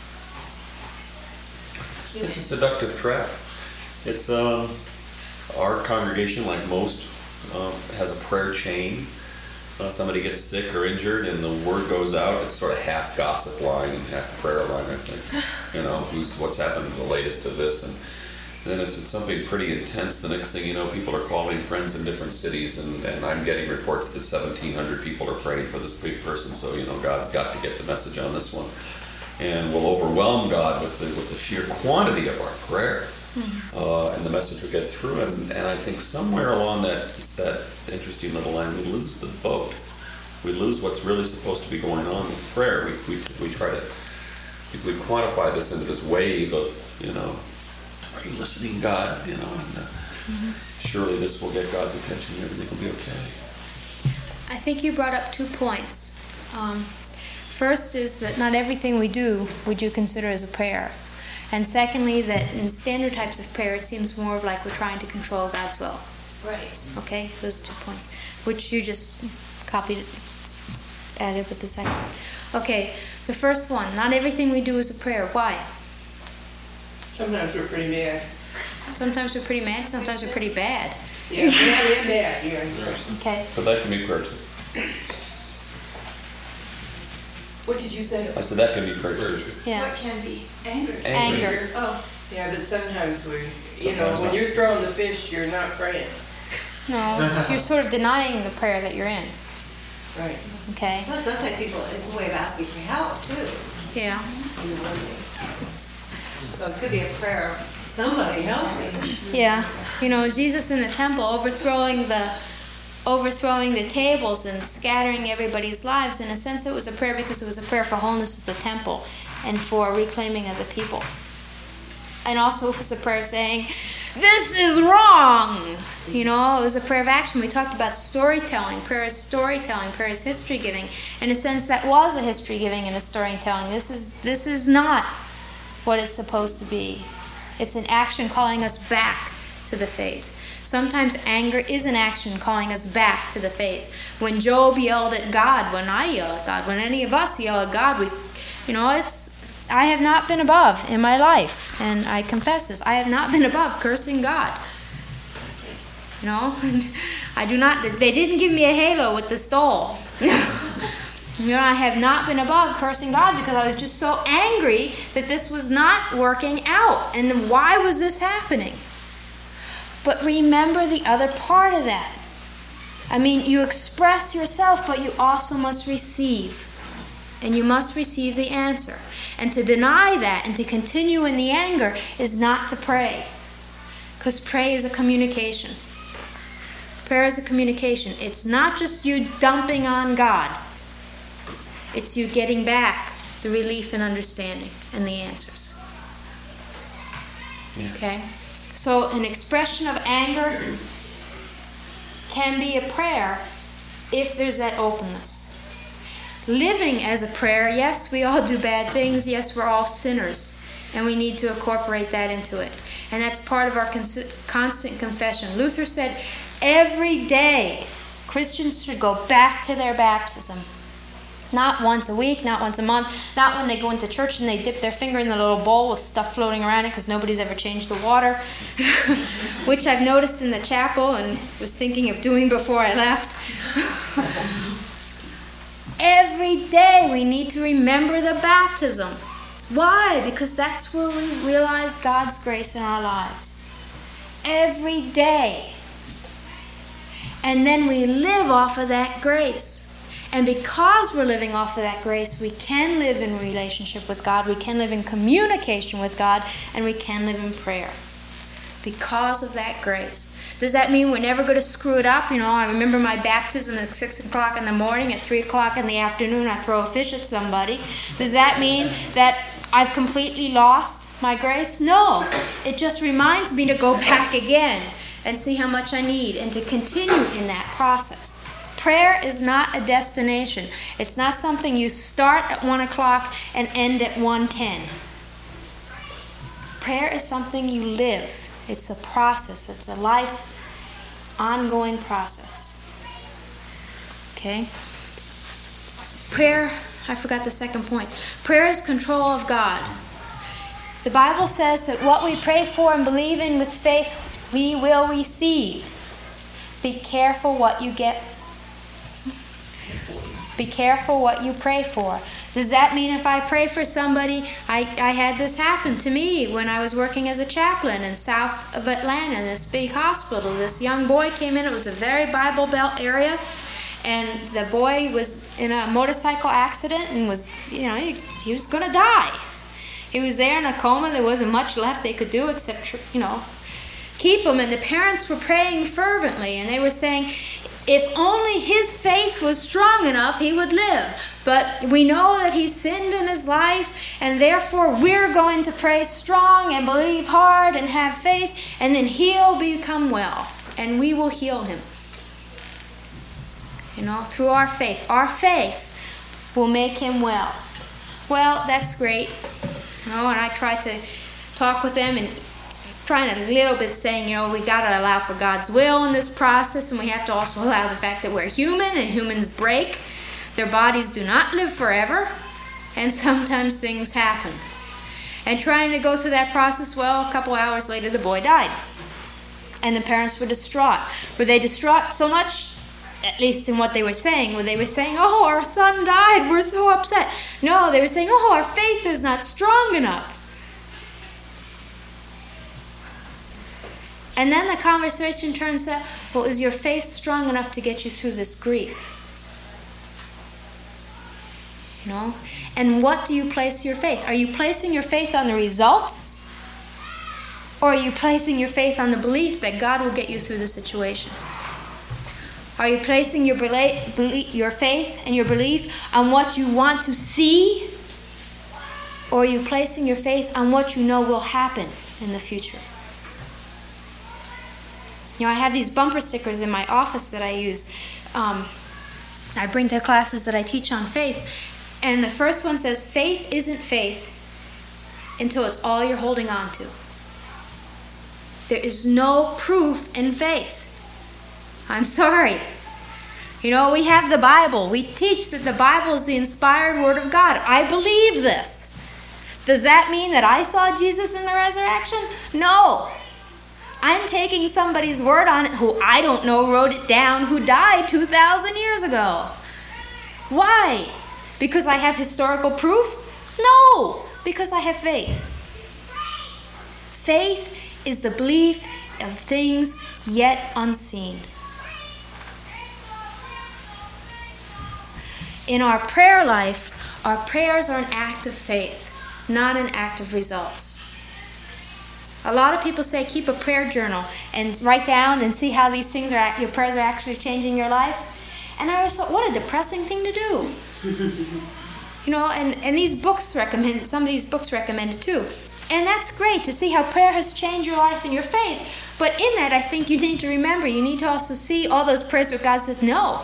human. It's a seductive trap. It's, um, our congregation, like most, um, has a prayer chain. Uh, somebody gets sick or injured and the word goes out, it's sort of half gossip line and half prayer line, I think. You know, who's, what's happened, the latest of this, and then it's, it's something pretty intense. The next thing you know, people are calling friends in different cities, and, and I'm getting reports that seventeen hundred people are praying for this big person, so, you know, God's got to get the message on this one. And we'll overwhelm God with the, with the sheer quantity of our prayer. Uh, and the message will get through, and, and I think somewhere along that, that interesting little line, we lose the boat. We lose what's really supposed to be going on with prayer. We, we, we try to, we quantify this into this wave of, you know, are you listening, God? You know, and uh, mm-hmm. surely this will get God's attention and everything will be okay. I think you brought up two points. Um, first is that not everything we do would you consider as a prayer. And secondly, that in standard types of prayer, it seems more of like we're trying to control God's will. Right. Okay, those two points, which you just copied, added with the second. Okay, the first one, not everything we do is a prayer. Why? Sometimes we're pretty mad. Sometimes we're pretty mad, sometimes we're pretty bad. Yeah, mad and bad, yeah. Okay. But that can be prayer too. What did you say? I said that can be prayer too. Yeah. What can be? Anger. Anger. Anger. Oh, Yeah, but sometimes we, you Sometimes know, when not. you're throwing the fish, you're not praying. No, you're sort of denying the prayer that you're in. Right. Okay? Plus, sometimes people, it's a way of asking for help, too. Yeah. You know, so it could be a prayer, somebody help me. Yeah. You know, Jesus in the temple overthrowing the overthrowing the tables and scattering everybody's lives, in a sense it was a prayer because it was a prayer for wholeness of the temple and for reclaiming of the people. And also it was a prayer saying, this is wrong! You know, it was a prayer of action. We talked about storytelling. Prayer is storytelling. Prayer is history giving. In a sense, that was a history giving and a storytelling. This is this is not what it's supposed to be. It's an action calling us back to the faith. Sometimes anger is an action calling us back to the faith. When Job yelled at God, when I yell at God, when any of us yell at God, we, you know, it's, I have not been above in my life, and I confess this, I have not been above cursing God. You know, I do not, they didn't give me a halo with the stole. You know, I have not been above cursing God because I was just so angry that this was not working out. And why was this happening? But remember the other part of that. I mean, you express yourself, but you also must receive. And you must receive the answer. And to deny that and to continue in the anger is not to pray. Because pray is a communication. Prayer is a communication. It's not just you dumping on God. It's you getting back the relief and understanding and the answers. Yeah. Okay? So an expression of anger can be a prayer if there's that openness. Living as a prayer, yes, we all do bad things. Yes, we're all sinners. And we need to incorporate that into it. And that's part of our cons- constant confession. Luther said every day Christians should go back to their baptism. Not once a week, not once a month, not when they go into church and they dip their finger in the little bowl with stuff floating around it because nobody's ever changed the water, which I've noticed in the chapel and was thinking of doing before I left. Every day we need to remember the baptism. Why? Because that's where we realize God's grace in our lives. Every day. And then we live off of that grace. And because we're living off of that grace, we can live in relationship with God, we can live in communication with God, and we can live in prayer. Because of that grace. Does that mean we're never going to screw it up? You know, I remember my baptism at six o'clock in the morning, at three o'clock in the afternoon, I throw a fish at somebody. Does that mean that I've completely lost my grace? No. It just reminds me to go back again and see how much I need and to continue in that process. Prayer is not a destination. It's not something you start at one o'clock and end at one ten. Prayer is something you live. It's a process. It's a life, ongoing process. Okay? Prayer, I forgot the second point. Prayer is control of God. The Bible says that what we pray for and believe in with faith, we will receive. Be careful what you get. Be careful what you pray for. Does that mean if I pray for somebody, I, I had this happen to me when I was working as a chaplain in south of Atlanta in this big hospital. This young boy came in. It was a very Bible Belt area. And the boy was in a motorcycle accident and was, you know, he, he was going to die. He was there in a coma. There wasn't much left they could do except, you know, keep him. And the parents were praying fervently. And they were saying, if only his faith was strong enough, he would live. But we know that he sinned in his life, and therefore we're going to pray strong and believe hard and have faith, and then he'll become well, and we will heal him. You know, through our faith. Our faith will make him well. Well, that's great. You know, and I try to talk with them and trying a little bit saying, you know, we got to allow for God's will in this process, and we have to also allow the fact that we're human and humans break. Their bodies do not live forever, and sometimes things happen. And trying to go through that process, well, a couple hours later the boy died. And the parents were distraught. Were they distraught so much? At least in what they were saying, where they were saying, oh, our son died, we're so upset. No, they were saying, oh, our faith is not strong enough. And then the conversation turns out, well, is your faith strong enough to get you through this grief? You know? And what do you place your faith? Are you placing your faith on the results? Or are you placing your faith on the belief that God will get you through the situation? Are you placing your, belief, your faith and your belief on what you want to see? Or are you placing your faith on what you know will happen in the future? You know, I have these bumper stickers in my office that I use. Um, I bring to classes that I teach on faith. And the first one says, faith isn't faith until it's all you're holding on to. There is no proof in faith. I'm sorry. You know, we have the Bible. We teach that the Bible is the inspired Word of God. I believe this. Does that mean that I saw Jesus in the resurrection? No. I'm taking somebody's word on it who I don't know wrote it down, who died two thousand years ago. Why? Because I have historical proof? No, because I have faith. Faith is the belief of things yet unseen. In our prayer life, our prayers are an act of faith, not an act of results. A lot of people say keep a prayer journal and write down and see how these things are, your prayers are actually changing your life. And I always thought, what a depressing thing to do. You know, and, and these books recommend it, some of these books recommend it too. And that's great to see how prayer has changed your life and your faith. But in that, I think you need to remember, you need to also see all those prayers where God said, no,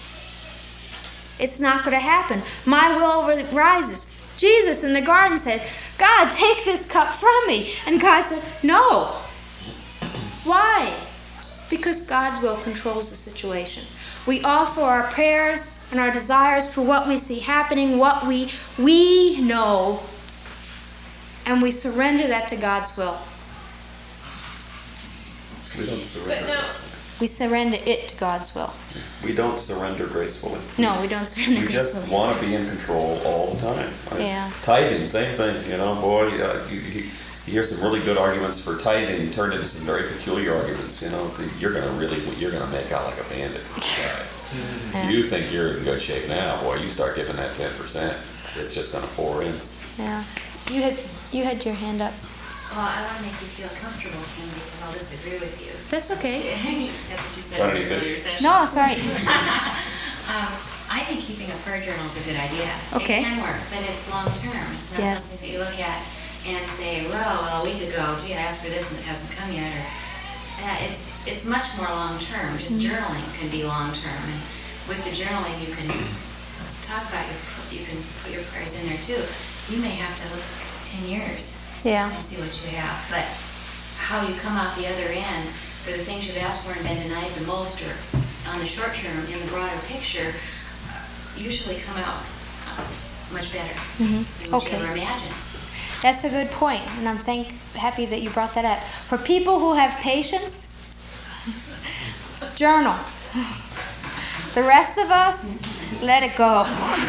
it's not going to happen. My will overrises. Jesus in the garden said, God, take this cup from me. And God said, no. Why? Because God's will controls the situation. We offer our prayers and our desires for what we see happening, what we we know, and we surrender that to God's will. We don't surrender. But no, We surrender it to God's will. We don't surrender gracefully. No, we don't surrender We just gracefully. want to be in control all the time. I- Yeah. Tithing, same thing, you know, boy, uh, you, you you hear some really good arguments for tithing, you turn into some very peculiar arguments, you know, that you're gonna really, you're gonna make out like a bandit. Yeah. You think you're in good shape now, boy, you start giving that ten percent, it's just gonna pour in. Yeah. You had you had your hand up. Well, I want to make you feel comfortable, Kim, because I'll disagree with you. That's okay. That's what you said Why don't in you your fish? earlier session. No, sorry. um, I think keeping a prayer journal is a good idea. Okay. It can work, but it's long term. It's not Yes. something that you look at and say, well, well, a week ago, gee, I asked for this and it hasn't come yet. Or uh, it's it's much more long term. Just Mhm. journaling can be long term, and with the journaling, you can talk about your you can put your prayers in there too. You may have to look ten years. Yeah. And see what you have. But how you come out the other end for the things you've asked for and been denied the most, or on the short term, in the broader picture, uh, usually come out uh, much better Mhm. than what Okay. you ever imagined. That's a good point, and I'm thank happy that you brought that up. For people who have patience, journal. The rest of us, let it go.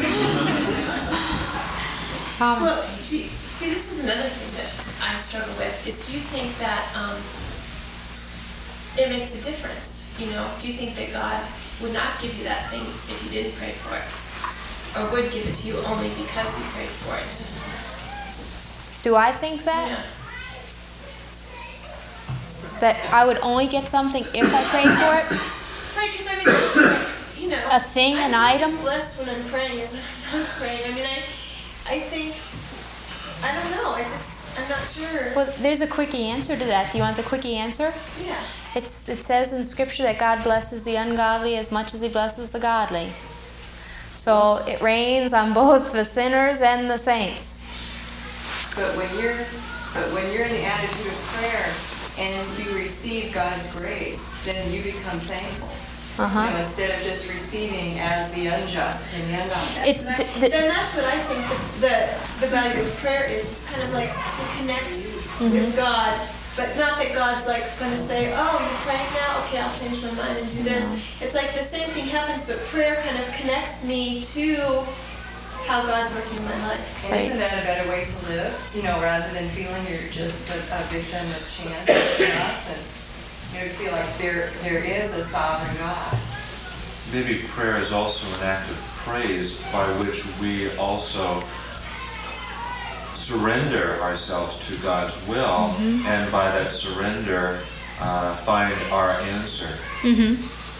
um, Well, do you, see, this is another thing that I struggle with, is do you think that um, it makes a difference? You know, do you think that God would not give you that thing if you didn't pray for it? Or would give it to you only because you prayed for it? do I think that? Yeah. That I would only get something if I prayed for it? Right, because I mean, you know, A thing, an I'm just item? as blessed when I'm praying as when I'm not praying. I mean, I, I think, I don't know. I just, I'm not sure. Well, there's a quickie answer to that. Do you want the quickie answer? Yeah. It's, it says in Scripture that God blesses the ungodly as much as He blesses the godly. So it rains on both the sinners and the saints. But when you're, but when you're in the attitude of prayer and you receive God's grace, then you become thankful. You know, Uh-huh. instead of just receiving as the unjust and the ungodly. It's And the, I- the, then that's what I think the, the, the value of prayer is. It's kind of like to connect with God, but not that God's like going to say, oh, you're praying now? Okay, I'll change my mind and do this. It's like the same thing happens, but prayer kind of connects me to how God's working in my life. And isn't that a better way to live? You know, rather than feeling you're just a, a victim of chance and chaos, and you know, to feel like there there is a sovereign God. Maybe prayer is also an act of praise by which we also surrender ourselves to God's will, and by that surrender uh, find our answer. mm-hmm.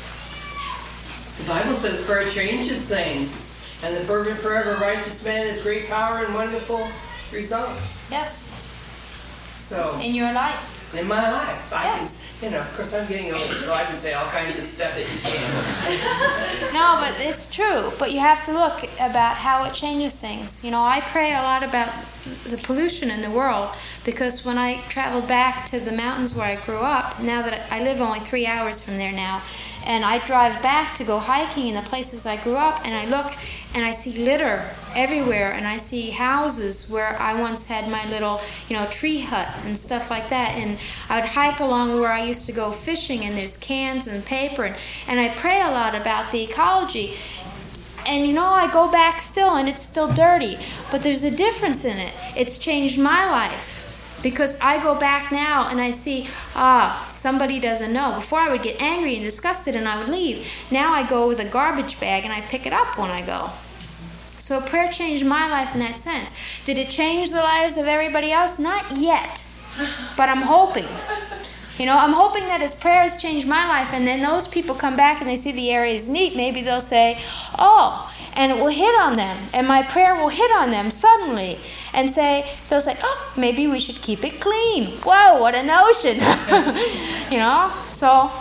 The Bible says prayer changes things, and the fervent prayer of a righteous man has great power and wonderful results. Yes, So, in your life. in my life, I Yes. can, you know, of course I'm getting old, so I can say all kinds of stuff that you can't. No, but it's true. But you have to look about how it changes things. You know, I pray a lot about the pollution in the world because when I traveled back to the mountains where I grew up, now that I live only three hours from there now, and I drive back to go hiking in the places I grew up, and I look and I see litter everywhere, and I see houses where I once had my little, you know, tree hut and stuff like that, and I would hike along where I used to go fishing, and there's cans and paper, and, and I pray a lot about the ecology. And you know, I go back still, and it's still dirty, but there's a difference in it. It's changed my life. Because I go back now and I see, ah, somebody doesn't know. Before I would get angry and disgusted and I would leave. Now I go with a garbage bag and I pick it up when I go. So prayer changed my life in that sense. Did it change the lives of everybody else? Not yet. But I'm hoping. You know, I'm hoping that as prayer has changed my life, and then those people come back and they see the area is neat, maybe they'll say, oh, and it will hit on them, and my prayer will hit on them suddenly, and say, they'll say, oh, maybe we should keep it clean. Whoa, what a notion. You know, so.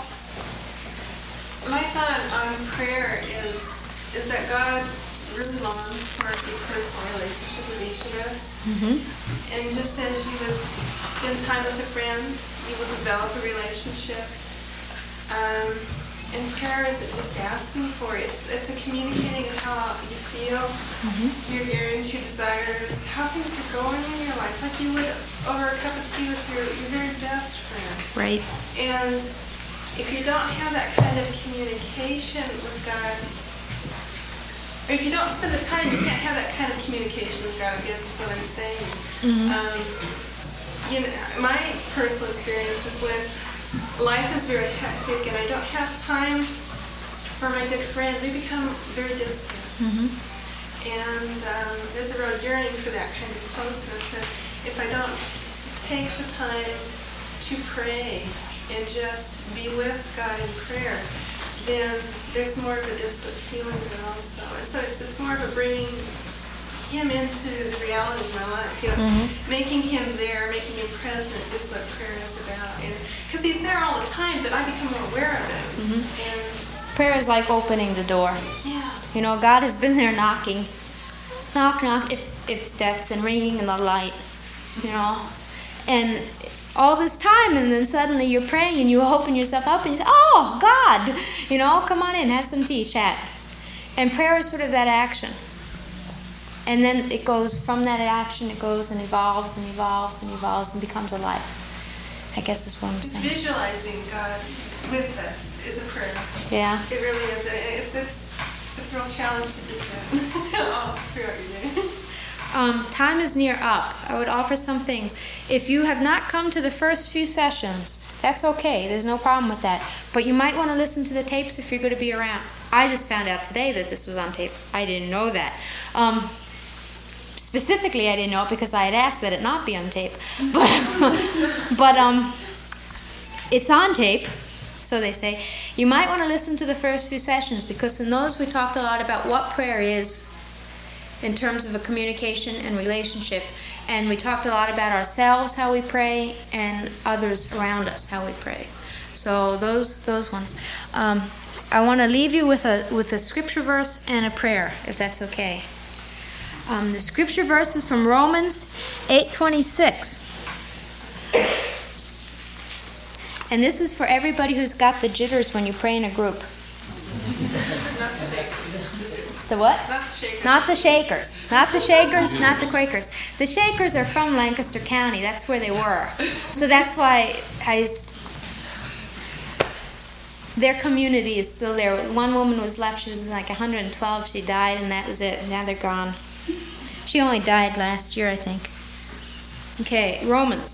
My thought on prayer is is that God really longs for a personal relationship with each of us. Mm-hmm. And just as you would spend time with a friend, you will develop a relationship. Um, and prayer isn't just asking for it. It's, it's a communicating of how you feel, Mm-hmm. your yearnings, your desires, how things are going in your life, like you would over a cup of tea with your, your very best friend. Right. And if you don't have that kind of communication with God, or if you don't spend the time, you can't have that kind of communication with God, I guess is what I'm saying. Mhm. Um, you know, my personal experience is when life is very hectic and I don't have time for my good friend, we become very distant. Mhm. And um, there's a real yearning for that kind of closeness. And if I don't take the time to pray and just be with God in prayer, then there's more of a distant feeling there also. And so it's, it's more of a bringing Him into the reality of my life. You know, Mhm. making Him there, making Him present is what prayer is about. And because He's there all the time, but I become more aware of it. Mhm. And Prayer is like opening the door. yeah. You know, God has been there knocking. Knock, knock, if, if death's and ringing in the light, you know. And all this time, and then suddenly you're praying and you open yourself up and you say, oh, God, you know, come on in, have some tea, chat. And prayer is sort of that action. And then it goes from that action, it goes and evolves and evolves and evolves and becomes a life. I guess is what I'm It's saying. visualizing God with us is a prayer. Yeah. It really is. It's it's it's a real challenge to do that all throughout your day. Um, time is near up. I would offer some things. If you have not come to the first few sessions, that's okay. There's no problem with that. But you might want to listen to the tapes if you're going to be around. I just found out today that this was on tape. I didn't know that. Um, specifically, I didn't know it because I had asked that it not be on tape. But, but um, it's on tape. So they say, you might want to listen to the first few sessions because in those we talked a lot about what prayer is in terms of a communication and relationship. And we talked a lot about ourselves, how we pray, and others around us, how we pray. So those those ones. Um, I want to leave you with a with a scripture verse and a prayer, if that's okay. Um, the scripture verse is from Romans eight twenty-six. And this is for everybody who's got the jitters when you pray in a group. Not the shakers. The what? Not the shakers. Not the Shakers. Not the Shakers, not the Quakers. The Shakers are from Lancaster County. That's where they were. So that's why I, their community is still there. One woman was left. She was like one hundred twelve. She died, and that was it. Now they're gone. She only died last year, I think. Okay, Romans.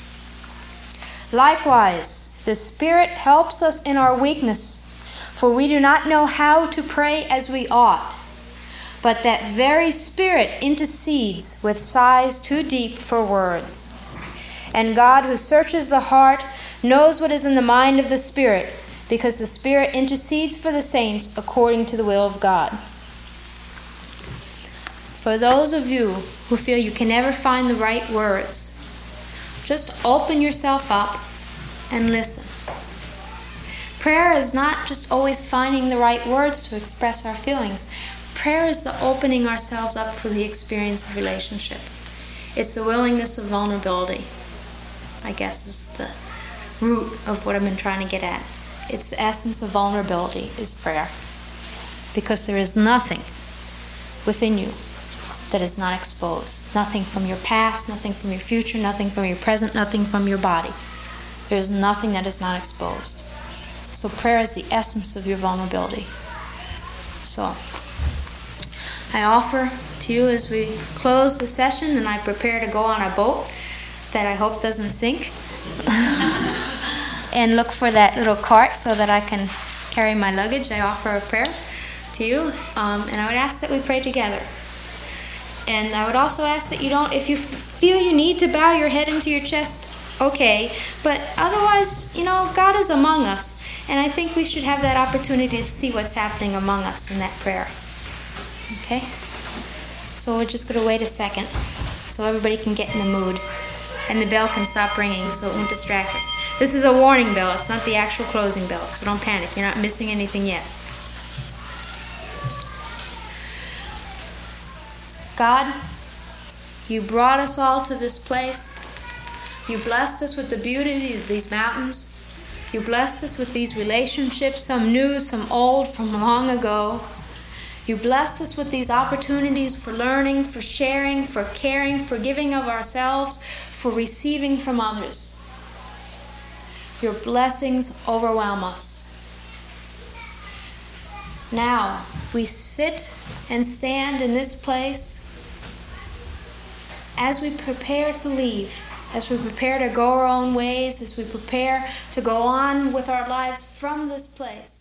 Likewise, the Spirit helps us in our weakness, for we do not know how to pray as we ought. But that very Spirit intercedes with sighs too deep for words. And God, who searches the heart, knows what is in the mind of the Spirit, because the Spirit intercedes for the saints according to the will of God. For those of you who feel you can never find the right words, just open yourself up and listen. Prayer is not just always finding the right words to express our feelings. Prayer is the opening ourselves up for the experience of relationship. It's the willingness of vulnerability, I guess, is the root of what I've been trying to get at. It's the essence of vulnerability is prayer. Because there is nothing within you that is not exposed. Nothing from your past, nothing from your future, nothing from your present, nothing from your body. There is nothing that is not exposed. So prayer is the essence of your vulnerability. So I offer to you as we close the session and I prepare to go on a boat that I hope doesn't sink and look for that little cart so that I can carry my luggage. I offer a prayer to you, um, and I would ask that we pray together. And I would also ask that you don't, if you feel you need to bow your head into your chest, okay. But otherwise, you know, God is among us. And I think we should have that opportunity to see what's happening among us in that prayer. Okay? So we're just going to wait a second so everybody can get in the mood. And the bell can stop ringing so it won't distract us. This is a warning bell. It's not the actual closing bell. So don't panic. You're not missing anything yet. God, you brought us all to this place. You blessed us with the beauty of these mountains. You blessed us with these relationships, some new, some old, from long ago. You blessed us with these opportunities for learning, for sharing, for caring, for giving of ourselves, for receiving from others. Your blessings overwhelm us. Now, we sit and stand in this place as we prepare to leave, as we prepare to go our own ways, as we prepare to go on with our lives from this place.